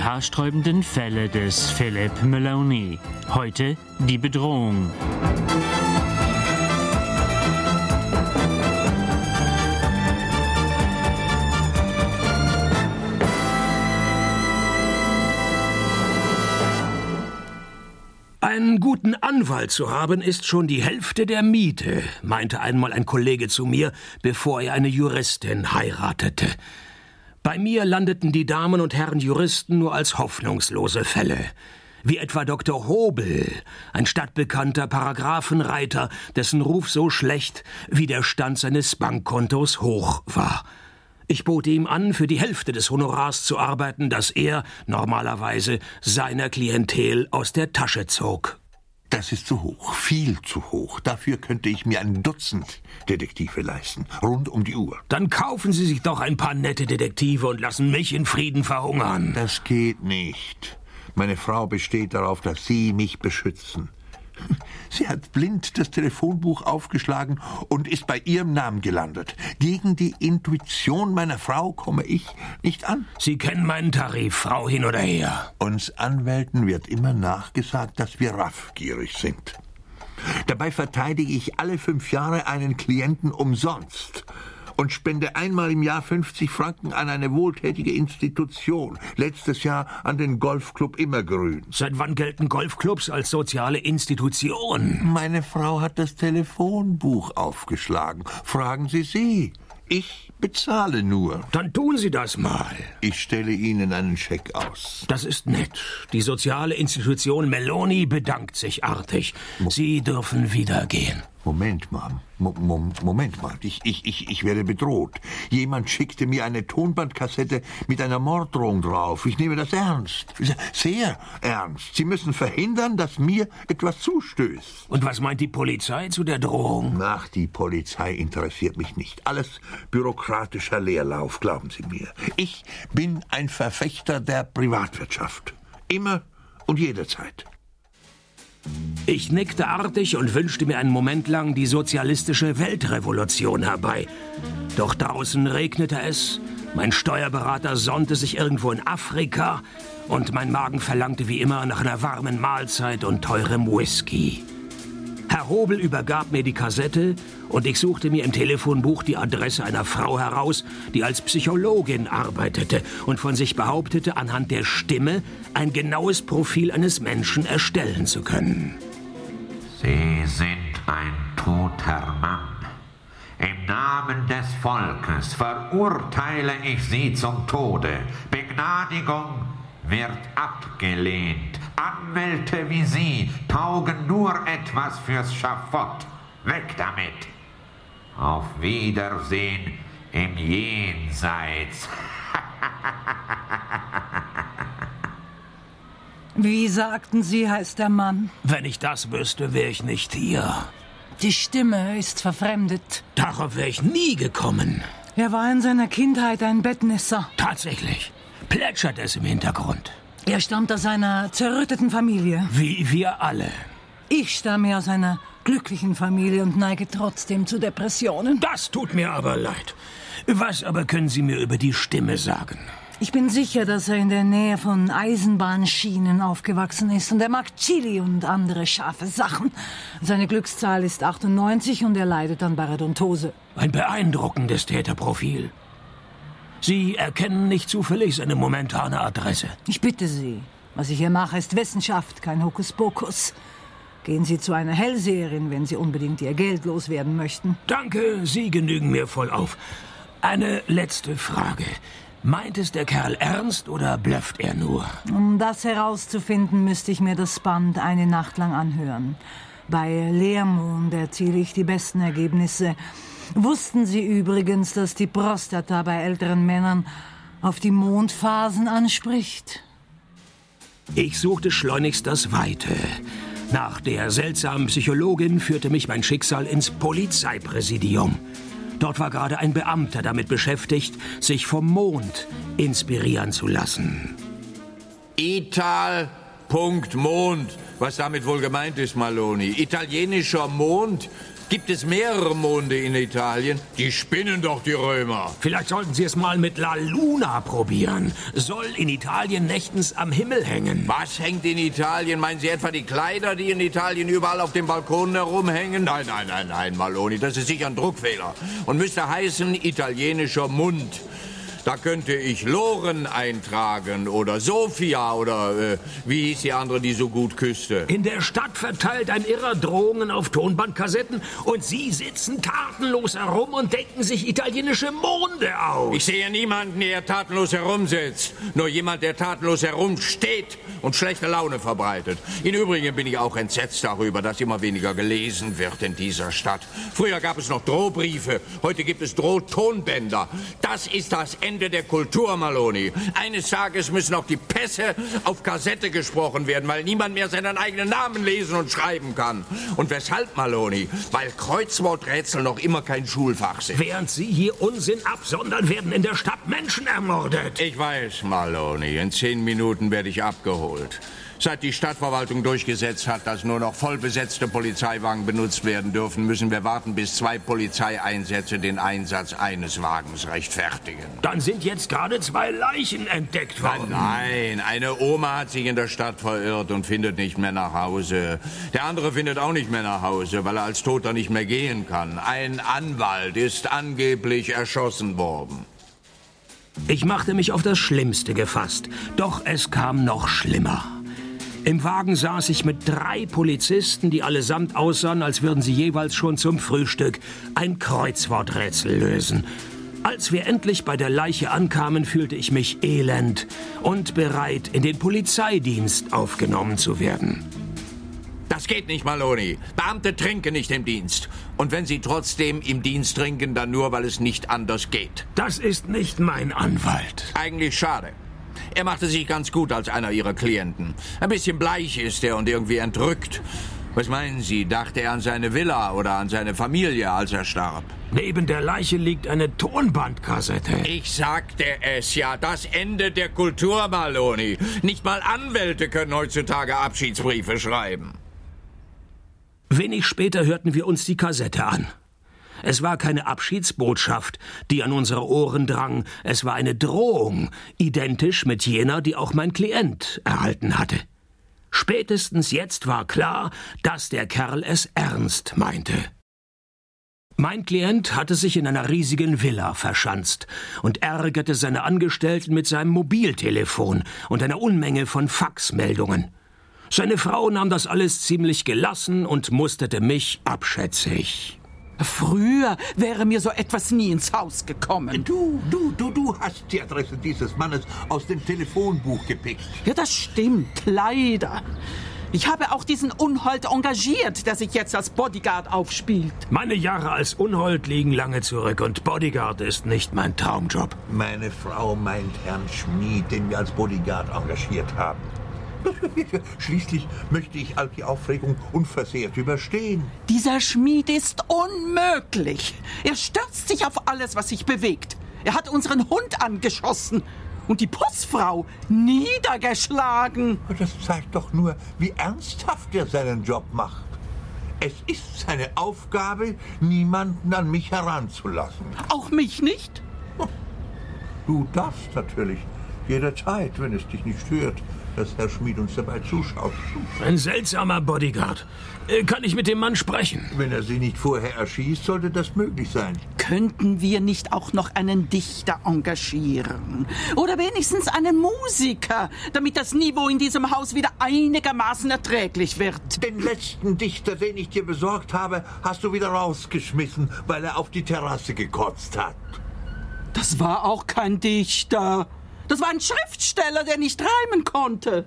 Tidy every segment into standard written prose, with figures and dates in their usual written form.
Die haarsträubenden Fälle des Philip Maloney. Heute die Bedrohung. Einen guten Anwalt zu haben, ist schon die Hälfte der Miete, meinte einmal ein Kollege zu mir, bevor er eine Juristin heiratete. Bei mir landeten die Damen und Herren Juristen nur als hoffnungslose Fälle. Wie etwa Dr. Hobel, ein stadtbekannter Paragraphenreiter, dessen Ruf so schlecht wie der Stand seines Bankkontos hoch war. Ich bot ihm an, für die Hälfte des Honorars zu arbeiten, das er normalerweise seiner Klientel aus der Tasche zog. Das ist zu hoch, viel zu hoch. Dafür könnte ich mir ein Dutzend Detektive leisten, rund um die Uhr. Dann kaufen Sie sich doch ein paar nette Detektive und lassen mich in Frieden verhungern. Das geht nicht. Meine Frau besteht darauf, dass Sie mich beschützen. Sie hat blind das Telefonbuch aufgeschlagen und ist bei Ihrem Namen gelandet. Gegen die Intuition meiner Frau komme ich nicht an. Sie kennen meinen Tarif, Frau hin oder her. Uns Anwälten wird immer nachgesagt, dass wir raffgierig sind. Dabei verteidige ich alle 5 Jahre einen Klienten umsonst und spende einmal im Jahr 50 Franken an eine wohltätige Institution. Letztes Jahr an den Golfclub Immergrün. Seit wann gelten Golfclubs als soziale Institution? Meine Frau hat das Telefonbuch aufgeschlagen. Fragen Sie sie. Ich bezahle nur. Dann tun Sie das mal. Ich stelle Ihnen einen Scheck aus. Das ist nett. Die soziale Institution Maloney bedankt sich artig. Sie dürfen wieder gehen. Moment mal. Moment mal. Ich werde bedroht. Jemand schickte mir eine Tonbandkassette mit einer Morddrohung drauf. Ich nehme das ernst. Sehr ernst. Sie müssen verhindern, dass mir etwas zustößt. Und was meint die Polizei zu der Drohung? Ach, die Polizei interessiert mich nicht. Alles bürokratischer Leerlauf, glauben Sie mir. Ich bin ein Verfechter der Privatwirtschaft. Immer und jederzeit. Ich nickte artig und wünschte mir einen Moment lang die sozialistische Weltrevolution herbei. Doch draußen regnete es, mein Steuerberater sonnte sich irgendwo in Afrika und mein Magen verlangte wie immer nach einer warmen Mahlzeit und teurem Whisky. Herr Hobel übergab mir die Kassette und ich suchte mir im Telefonbuch die Adresse einer Frau heraus, die als Psychologin arbeitete und von sich behauptete, anhand der Stimme ein genaues Profil eines Menschen erstellen zu können. Sie sind ein toter Mann. Im Namen des Volkes verurteile ich Sie zum Tode. Begnadigung wird abgelehnt. Anwälte wie Sie taugen nur etwas fürs Schafott. Weg damit. Auf Wiedersehen im Jenseits. Wie sagten Sie, heißt der Mann? Wenn ich das wüsste, wäre ich nicht hier. Die Stimme ist verfremdet. Darauf wäre ich nie gekommen. Er war in seiner Kindheit ein Bettnisser. Tatsächlich. Plätschert es im Hintergrund. Er stammt aus einer zerrütteten Familie. Wie wir alle. Ich stamme aus einer glücklichen Familie und neige trotzdem zu Depressionen. Das tut mir aber leid. Was aber können Sie mir über die Stimme sagen? Ich bin sicher, dass er in der Nähe von Eisenbahnschienen aufgewachsen ist. Und er mag Chili und andere scharfe Sachen. Seine Glückszahl ist 98 und er leidet an Parodontose. Ein beeindruckendes Täterprofil. Sie erkennen nicht zufällig seine momentane Adresse. Ich bitte Sie. Was ich hier mache, ist Wissenschaft, kein Hokuspokus. Gehen Sie zu einer Hellseherin, wenn Sie unbedingt Ihr Geld loswerden möchten. Danke, Sie genügen mir voll auf. Eine letzte Frage. Meint es der Kerl ernst oder blöfft er nur? Um das herauszufinden, müsste ich mir das Band eine Nacht lang anhören. Bei Leermond erziele ich die besten Ergebnisse. Wussten Sie übrigens, dass die Prostata bei älteren Männern auf die Mondphasen anspricht? Ich suchte schleunigst das Weite. Nach der seltsamen Psychologin führte mich mein Schicksal ins Polizeipräsidium. Dort war gerade ein Beamter damit beschäftigt, sich vom Mond inspirieren zu lassen. Ital.Mond. Was damit wohl gemeint ist, Maloney? Italienischer Mond? Gibt es mehrere Monde in Italien? Die spinnen doch, die Römer. Vielleicht sollten Sie es mal mit La Luna probieren. Soll in Italien nächtens am Himmel hängen. Was hängt in Italien? Meinen Sie etwa die Kleider, die in Italien überall auf den Balkonen herumhängen? Nein, Maloni, das ist sicher ein Druckfehler. Und müsste heißen italienischer Mund. Da könnte ich Loren eintragen oder Sofia oder wie hieß die andere, die so gut küsste? In der Stadt verteilt ein Irrer Drohungen auf Tonbandkassetten und Sie sitzen tatenlos herum und denken sich italienische Monde aus. Ich sehe niemanden, der tatenlos herumsitzt. Nur jemand, der tatenlos herumsteht und schlechte Laune verbreitet. Im Übrigen bin ich auch entsetzt darüber, dass immer weniger gelesen wird in dieser Stadt. Früher gab es noch Drohbriefe, heute gibt es Drohtonbänder. Das ist das Ende der Kultur, Maloni. Eines Tages müssen auch die Pässe auf Kassette gesprochen werden, weil niemand mehr seinen eigenen Namen lesen und schreiben kann. Und weshalb, Maloni? Weil Kreuzworträtsel noch immer kein Schulfach sind. Während Sie hier Unsinn absondern, werden in der Stadt Menschen ermordet. Ich weiß, Maloni. In 10 Minuten werde ich abgeholt. Seit die Stadtverwaltung durchgesetzt hat, dass nur noch vollbesetzte Polizeiwagen benutzt werden dürfen, müssen wir warten, bis 2 Polizeieinsätze den Einsatz eines Wagens rechtfertigen. Dann sind jetzt gerade 2 Leichen entdeckt worden. Nein, eine Oma hat sich in der Stadt verirrt und findet nicht mehr nach Hause. Der andere findet auch nicht mehr nach Hause, weil er als Toter nicht mehr gehen kann. Ein Anwalt ist angeblich erschossen worden. Ich machte mich auf das Schlimmste gefasst, doch es kam noch schlimmer. Im Wagen saß ich mit 3 Polizisten, die allesamt aussahen, als würden sie jeweils schon zum Frühstück ein Kreuzworträtsel lösen. Als wir endlich bei der Leiche ankamen, fühlte ich mich elend und bereit, in den Polizeidienst aufgenommen zu werden. Das geht nicht, Maloni. Beamte trinken nicht im Dienst. Und wenn sie trotzdem im Dienst trinken, dann nur, weil es nicht anders geht. Das ist nicht mein Anwalt. Eigentlich schade. Er machte sich ganz gut als einer Ihrer Klienten. Ein bisschen bleich ist er und irgendwie entrückt. Was meinen Sie, dachte er an seine Villa oder an seine Familie, als er starb? Neben der Leiche liegt eine Tonbandkassette. Ich sagte es ja, das Ende der Kultur, Maloni. Nicht mal Anwälte können heutzutage Abschiedsbriefe schreiben. Wenig später hörten wir uns die Kassette an. Es war keine Abschiedsbotschaft, die an unsere Ohren drang. Es war eine Drohung, identisch mit jener, die auch mein Klient erhalten hatte. Spätestens jetzt war klar, dass der Kerl es ernst meinte. Mein Klient hatte sich in einer riesigen Villa verschanzt und ärgerte seine Angestellten mit seinem Mobiltelefon und einer Unmenge von Faxmeldungen. Seine Frau nahm das alles ziemlich gelassen und musterte mich abschätzig. Früher wäre mir so etwas nie ins Haus gekommen. Du hast die Adresse dieses Mannes aus dem Telefonbuch gepickt. Ja, das stimmt, leider. Ich habe auch diesen Unhold engagiert, der sich jetzt als Bodyguard aufspielt. Meine Jahre als Unhold liegen lange zurück und Bodyguard ist nicht mein Traumjob. Meine Frau meint Herrn Schmid, den wir als Bodyguard engagiert haben. Schließlich möchte ich all die Aufregung unversehrt überstehen. Dieser Schmied ist unmöglich. Er stürzt sich auf alles, was sich bewegt. Er hat unseren Hund angeschossen und die Putzfrau niedergeschlagen. Das zeigt doch nur, wie ernsthaft er seinen Job macht. Es ist seine Aufgabe, niemanden an mich heranzulassen. Auch mich nicht? Du darfst natürlich jederzeit, wenn es dich nicht stört, dass Herr Schmid uns dabei zuschaut. Ein seltsamer Bodyguard. Kann ich mit dem Mann sprechen? Wenn er sie nicht vorher erschießt, sollte das möglich sein. Könnten wir nicht auch noch einen Dichter engagieren? Oder wenigstens einen Musiker, damit das Niveau in diesem Haus wieder einigermaßen erträglich wird? Den letzten Dichter, den ich dir besorgt habe, hast du wieder rausgeschmissen, weil er auf die Terrasse gekotzt hat. Das war auch kein Dichter. Das war ein Schriftsteller, der nicht reimen konnte.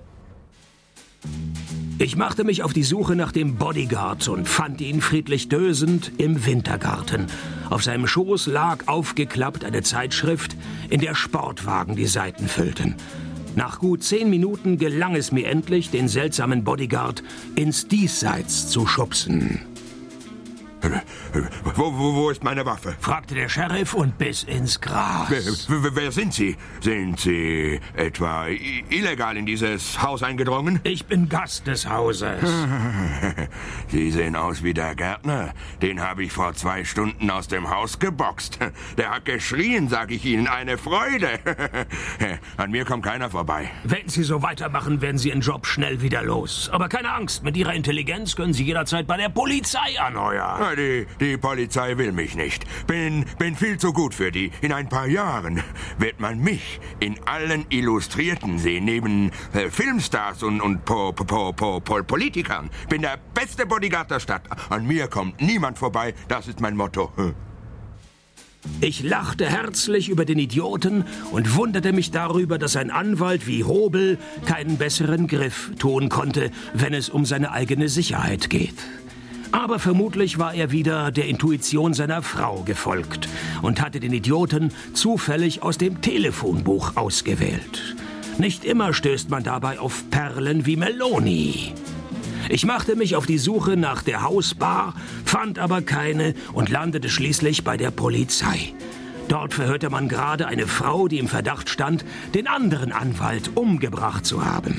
Ich machte mich auf die Suche nach dem Bodyguard und fand ihn friedlich dösend im Wintergarten. Auf seinem Schoß lag aufgeklappt eine Zeitschrift, in der Sportwagen die Seiten füllten. Nach gut 10 Minuten gelang es mir endlich, den seltsamen Bodyguard ins Diesseits zu schubsen. Wo ist meine Waffe? Fragte der Sheriff und biss ins Gras. Wer sind Sie? Sind Sie etwa illegal in dieses Haus eingedrungen? Ich bin Gast des Hauses. Sie sehen aus wie der Gärtner. Den habe ich vor 2 Stunden aus dem Haus geboxt. Der hat geschrien, sag ich Ihnen. Eine Freude. An mir kommt keiner vorbei. Wenn Sie so weitermachen, werden Sie Ihren Job schnell wieder los. Aber keine Angst, mit Ihrer Intelligenz können Sie jederzeit bei der Polizei anheuern. Die Polizei will mich nicht. Bin viel zu gut für die. In ein paar Jahren wird man mich in allen Illustrierten sehen, neben Filmstars und Politikern. Bin der beste Bodyguard der Stadt. An mir kommt niemand vorbei. Das ist mein Motto. Ich lachte herzlich über den Idioten und wunderte mich darüber, dass ein Anwalt wie Hobel keinen besseren Griff tun konnte, wenn es um seine eigene Sicherheit geht. Aber vermutlich war er wieder der Intuition seiner Frau gefolgt und hatte den Idioten zufällig aus dem Telefonbuch ausgewählt. Nicht immer stößt man dabei auf Perlen wie Meloni. Ich machte mich auf die Suche nach der Hausbar, fand aber keine und landete schließlich bei der Polizei. Dort verhörte man gerade eine Frau, die im Verdacht stand, den anderen Anwalt umgebracht zu haben.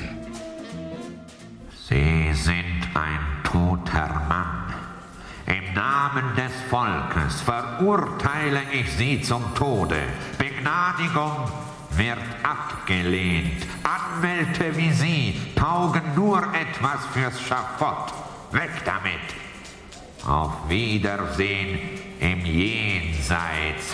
Sie sind ein toter Mann. Im Namen des Volkes verurteile ich Sie zum Tode. Begnadigung wird abgelehnt. Anwälte wie Sie taugen nur etwas fürs Schafott. Weg damit. Auf Wiedersehen im Jenseits.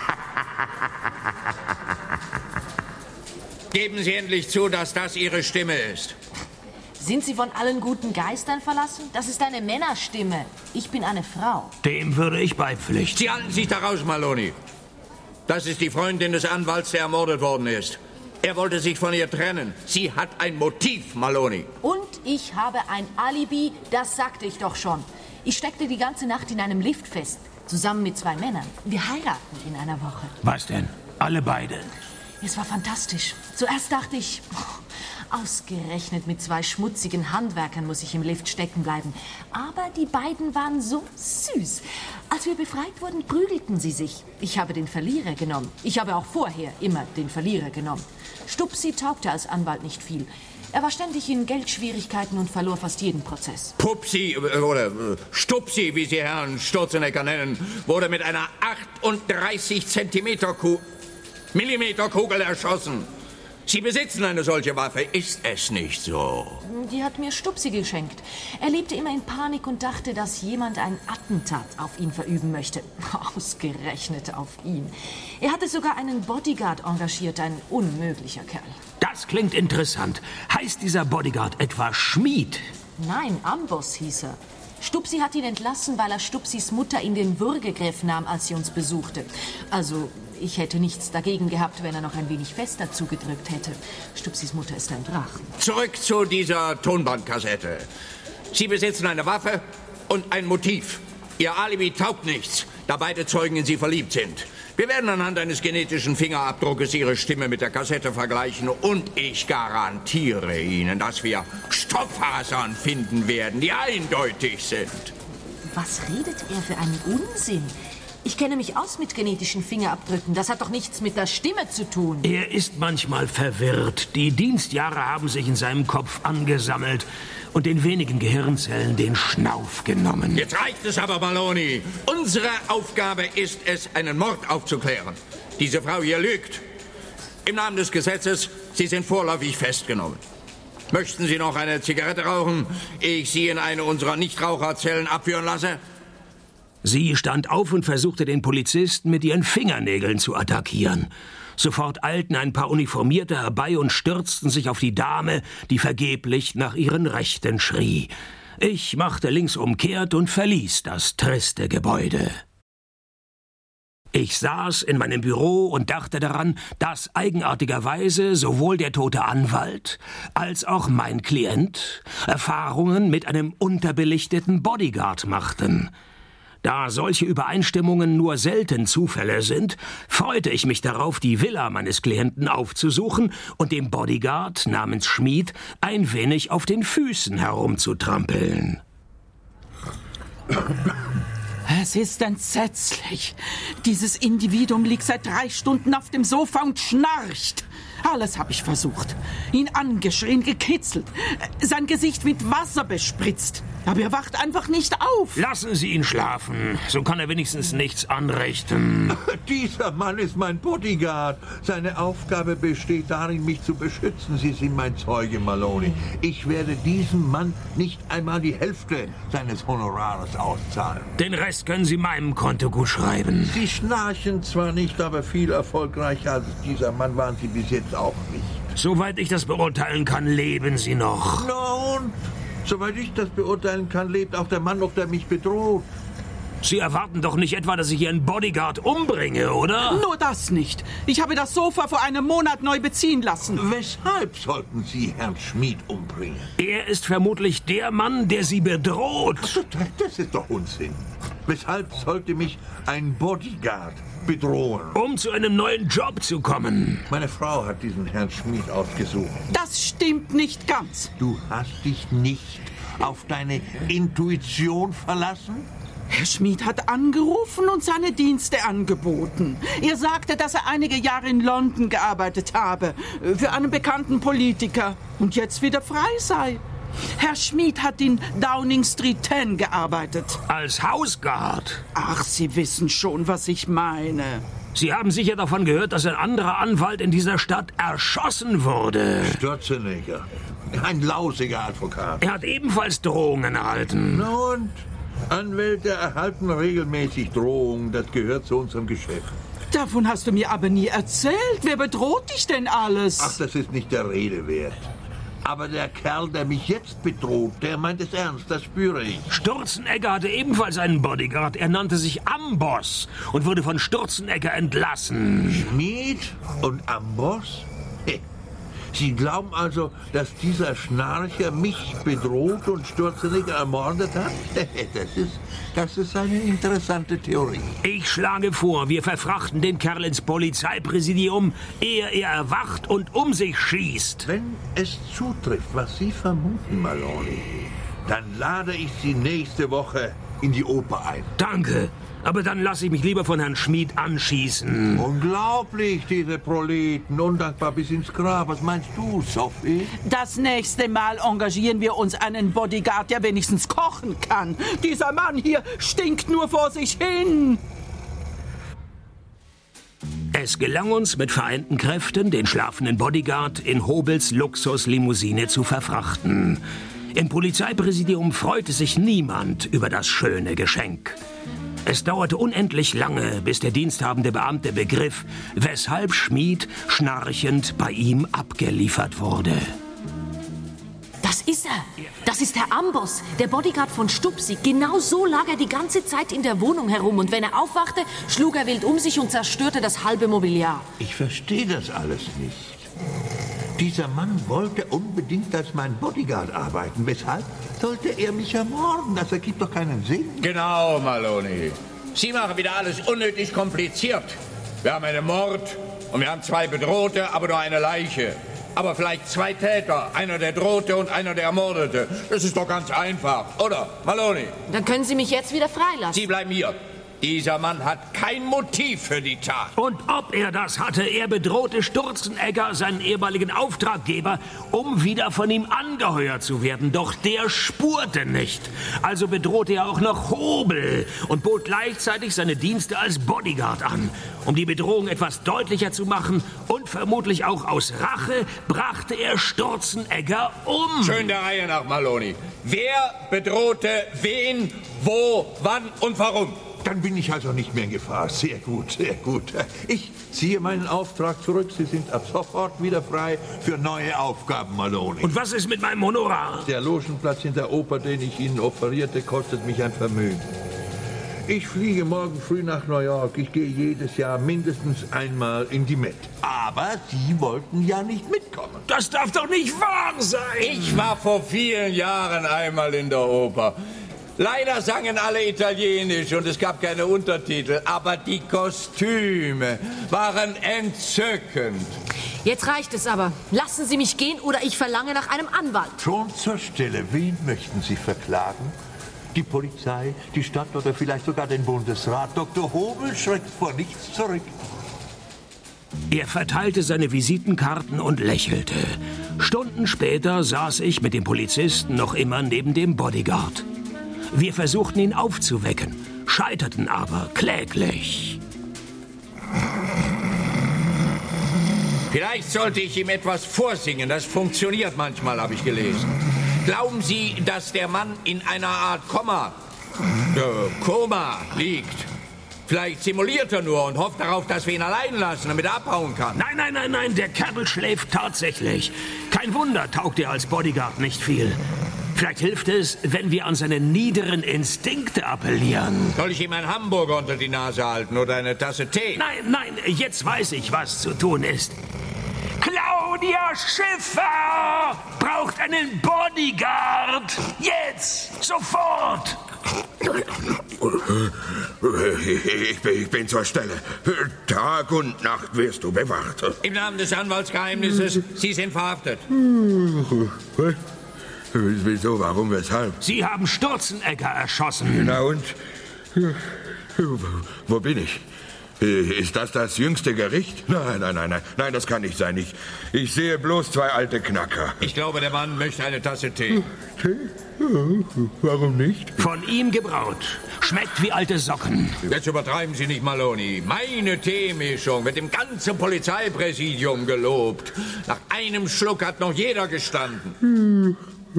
Geben Sie endlich zu, dass das Ihre Stimme ist. Sind Sie von allen guten Geistern verlassen? Das ist eine Männerstimme. Ich bin eine Frau. Dem würde ich beipflichten. Sie halten sich da raus, Maloney. Das ist die Freundin des Anwalts, der ermordet worden ist. Er wollte sich von ihr trennen. Sie hat ein Motiv, Maloney. Und ich habe ein Alibi, das sagte ich doch schon. Ich steckte die ganze Nacht in einem Lift fest, zusammen mit 2 Männern. Wir heiraten in einer Woche. Was denn? Alle beide? Es war fantastisch. Zuerst dachte ich, ausgerechnet mit 2 schmutzigen Handwerkern muss ich im Lift stecken bleiben. Aber die beiden waren so süß. Als wir befreit wurden, prügelten sie sich. Ich habe den Verlierer genommen. Ich habe auch vorher immer den Verlierer genommen. Stupsi taugte als Anwalt nicht viel. Er war ständig in Geldschwierigkeiten und verlor fast jeden Prozess. Pupsi oder Stupsi, wie Sie Herrn Sturzenegger nennen, wurde mit einer 38 Millimeter Kugel erschossen. Sie besitzen eine solche Waffe, ist es nicht so? Die hat mir Stupsi geschenkt. Er lebte immer in Panik und dachte, dass jemand ein Attentat auf ihn verüben möchte. Ausgerechnet auf ihn. Er hatte sogar einen Bodyguard engagiert, ein unmöglicher Kerl. Das klingt interessant. Heißt dieser Bodyguard etwa Schmied? Nein, Amboss hieß er. Stupsi hat ihn entlassen, weil er Stupsis Mutter in den Würgegriff nahm, als sie uns besuchte. Also, ich hätte nichts dagegen gehabt, wenn er noch ein wenig fester zugedrückt hätte. Stupsis Mutter ist ein Drachen. Zurück zu dieser Tonbandkassette. Sie besitzen eine Waffe und ein Motiv. Ihr Alibi taugt nichts, da beide Zeugen in Sie verliebt sind. Wir werden anhand eines genetischen Fingerabdruckes Ihre Stimme mit der Kassette vergleichen und ich garantiere Ihnen, dass wir Stofffasern finden werden, die eindeutig sind. Was redet er für einen Unsinn? Ich kenne mich aus mit genetischen Fingerabdrücken. Das hat doch nichts mit der Stimme zu tun. Er ist manchmal verwirrt. Die Dienstjahre haben sich in seinem Kopf angesammelt und den wenigen Gehirnzellen den Schnauf genommen. Jetzt reicht es aber, Maloney. Unsere Aufgabe ist es, einen Mord aufzuklären. Diese Frau hier lügt. Im Namen des Gesetzes, Sie sind vorläufig festgenommen. Möchten Sie noch eine Zigarette rauchen, ehe ich Sie in eine unserer Nichtraucherzellen abführen lasse? Sie stand auf und versuchte, den Polizisten mit ihren Fingernägeln zu attackieren. Sofort eilten ein paar Uniformierte herbei und stürzten sich auf die Dame, die vergeblich nach ihren Rechten schrie. Ich machte linksum kehrt und verließ das triste Gebäude. Ich saß in meinem Büro und dachte daran, dass eigenartigerweise sowohl der tote Anwalt als auch mein Klient Erfahrungen mit einem unterbelichteten Bodyguard machten. Da solche Übereinstimmungen nur selten Zufälle sind, freute ich mich darauf, die Villa meines Klienten aufzusuchen und dem Bodyguard namens Schmied ein wenig auf den Füßen herumzutrampeln. Es ist entsetzlich. Dieses Individuum liegt seit 3 Stunden auf dem Sofa und schnarcht. Alles habe ich versucht. Ihn angeschrien, gekitzelt, sein Gesicht mit Wasser bespritzt. Aber er wacht einfach nicht auf. Lassen Sie ihn schlafen. So kann er wenigstens nichts anrichten. Dieser Mann ist mein Bodyguard. Seine Aufgabe besteht darin, mich zu beschützen. Sie sind mein Zeuge, Maloney. Ich werde diesem Mann nicht einmal die Hälfte seines Honorares auszahlen. Den Rest können Sie meinem Konto gut schreiben. Sie schnarchen zwar nicht, aber viel erfolgreicher als dieser Mann waren Sie bis jetzt auch nicht. Soweit ich das beurteilen kann, leben Sie noch. Nun, soweit ich das beurteilen kann, lebt auch der Mann noch, der mich bedroht. Sie erwarten doch nicht etwa, dass ich Ihren Bodyguard umbringe, oder? Nur das nicht. Ich habe das Sofa vor einem Monat neu beziehen lassen. Weshalb sollten Sie Herrn Schmid umbringen? Er ist vermutlich der Mann, der Sie bedroht. Das ist doch Unsinn. Weshalb sollte mich ein Bodyguard bedrohen? Um zu einem neuen Job zu kommen. Meine Frau hat diesen Herrn Schmid ausgesucht. Das stimmt nicht ganz. Du hast dich nicht auf deine Intuition verlassen? Herr Schmid hat angerufen und seine Dienste angeboten. Er sagte, dass er einige Jahre in London gearbeitet habe, für einen bekannten Politiker und jetzt wieder frei sei. Herr Schmid hat in Downing Street 10 gearbeitet. Als Hausguard? Ach, Sie wissen schon, was ich meine. Sie haben sicher davon gehört, dass ein anderer Anwalt in dieser Stadt erschossen wurde. Stürzenegger. Ein lausiger Advokat. Er hat ebenfalls Drohungen erhalten. Und? Anwälte erhalten regelmäßig Drohungen. Das gehört zu unserem Geschäft. Davon hast du mir aber nie erzählt. Wer bedroht dich denn alles? Ach, das ist nicht der Rede wert. Aber der Kerl, der mich jetzt bedroht, der meint es ernst, das spüre ich. Stürzenegger hatte ebenfalls einen Bodyguard. Er nannte sich Amboss und wurde von Stürzenegger entlassen. Schmid und Amboss? Sie glauben also, dass dieser Schnarcher mich bedroht und Stürzenegger ermordet hat? Das ist eine interessante Theorie. Ich schlage vor, wir verfrachten den Kerl ins Polizeipräsidium, ehe er erwacht und um sich schießt. Wenn es zutrifft, was Sie vermuten, Maloney, dann lade ich Sie nächste Woche in die Oper ein. Danke. Aber dann lasse ich mich lieber von Herrn Schmid anschießen. Unglaublich, diese Proleten. Undankbar bis ins Grab. Was meinst du, Sophie? Das nächste Mal engagieren wir uns einen Bodyguard, der wenigstens kochen kann. Dieser Mann hier stinkt nur vor sich hin. Es gelang uns mit vereinten Kräften, den schlafenden Bodyguard in Hobels Luxuslimousine zu verfrachten. Im Polizeipräsidium freute sich niemand über das schöne Geschenk. Es dauerte unendlich lange, bis der diensthabende Beamte begriff, weshalb Schmid schnarchend bei ihm abgeliefert wurde. Das ist er. Das ist Herr Amboss, der Bodyguard von Stupsi. Genau so lag er die ganze Zeit in der Wohnung herum. Und wenn er aufwachte, schlug er wild um sich und zerstörte das halbe Mobiliar. Ich verstehe das alles nicht. Dieser Mann wollte unbedingt als mein Bodyguard arbeiten. Weshalb sollte er mich ermorden? Das ergibt doch keinen Sinn. Genau, Maloney. Sie machen wieder alles unnötig kompliziert. Wir haben einen Mord und wir haben 2 Bedrohte, aber nur eine Leiche. Aber vielleicht 2 Täter. Einer, der drohte und einer, der ermordete. Das ist doch ganz einfach, oder, Maloney? Dann können Sie mich jetzt wieder freilassen. Sie bleiben hier. Dieser Mann hat kein Motiv für die Tat. Und ob er das hatte, er bedrohte Stürzenegger, seinen ehemaligen Auftraggeber, um wieder von ihm angeheuert zu werden. Doch der spurte nicht. Also bedrohte er auch noch Hobel und bot gleichzeitig seine Dienste als Bodyguard an. Um die Bedrohung etwas deutlicher zu machen und vermutlich auch aus Rache, brachte er Stürzenegger um. Schön der Reihe nach, Maloney. Wer bedrohte wen, wo, wann und warum? Dann bin ich also nicht mehr in Gefahr. Sehr gut, sehr gut. Ich ziehe meinen Auftrag zurück. Sie sind ab sofort wieder frei für neue Aufgaben, Maloney. Und was ist mit meinem Honorar? Der Logenplatz in der Oper, den ich Ihnen offerierte, kostet mich ein Vermögen. Ich fliege morgen früh nach New York. Ich gehe jedes Jahr mindestens einmal in die Met. Aber Sie wollten ja nicht mitkommen. Das darf doch nicht wahr sein! Ich war vor vielen Jahren einmal in der Oper. Leider sangen alle Italienisch und es gab keine Untertitel, aber die Kostüme waren entzückend. Jetzt reicht es aber. Lassen Sie mich gehen oder ich verlange nach einem Anwalt. Schon zur Stelle. Wen möchten Sie verklagen? Die Polizei, die Stadt oder vielleicht sogar den Bundesrat. Dr. Hobel schreckt vor nichts zurück. Er verteilte seine Visitenkarten und lächelte. Stunden später saß ich mit dem Polizisten noch immer neben dem Bodyguard. Wir versuchten ihn aufzuwecken, scheiterten aber kläglich. Vielleicht sollte ich ihm etwas vorsingen. Das funktioniert manchmal, habe ich gelesen. Glauben Sie, dass der Mann in einer Art Koma liegt? Vielleicht simuliert er nur und hofft darauf, dass wir ihn allein lassen, damit er abhauen kann. Nein, der Kerl schläft tatsächlich. Kein Wunder, taugt er als Bodyguard nicht viel. Vielleicht hilft es, wenn wir an seine niederen Instinkte appellieren. Soll ich ihm einen Hamburger unter die Nase halten oder eine Tasse Tee? Nein, jetzt weiß ich, was zu tun ist. Claudia Schiffer braucht einen Bodyguard. Jetzt, sofort. Ich bin zur Stelle. Tag und Nacht wirst du bewacht. Im Namen des Anwaltsgeheimnisses, Sie sind verhaftet. Wieso, warum, weshalb? Sie haben Sturzenegger erschossen. Na und? Wo bin ich? Ist das jüngste Gericht? Nein, das kann nicht sein. Ich sehe bloß zwei alte Knacker. Ich glaube, der Mann möchte eine Tasse Tee. Tee? Warum nicht? Von ihm gebraut. Schmeckt wie alte Socken. Jetzt übertreiben Sie nicht, Maloney. Meine Teemischung wird im ganzen Polizeipräsidium gelobt. Nach einem Schluck hat noch jeder gestanden.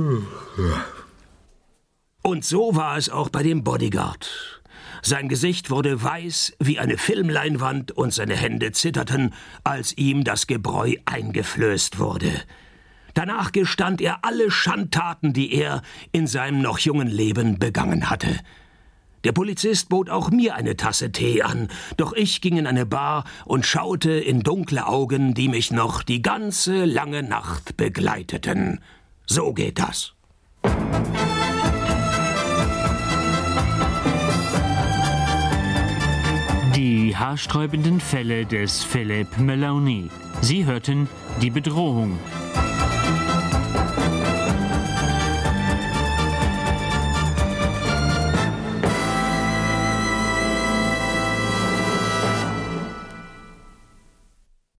Und so war es auch bei dem Bodyguard. Sein Gesicht wurde weiß wie eine Filmleinwand und seine Hände zitterten, als ihm das Gebräu eingeflößt wurde. Danach gestand er alle Schandtaten, die er in seinem noch jungen Leben begangen hatte. Der Polizist bot auch mir eine Tasse Tee an, doch ich ging in eine Bar und schaute in dunkle Augen, die mich noch die ganze lange Nacht begleiteten. So geht das. Die haarsträubenden Fälle des Philip Maloney. Sie hörten Die Bedrohung.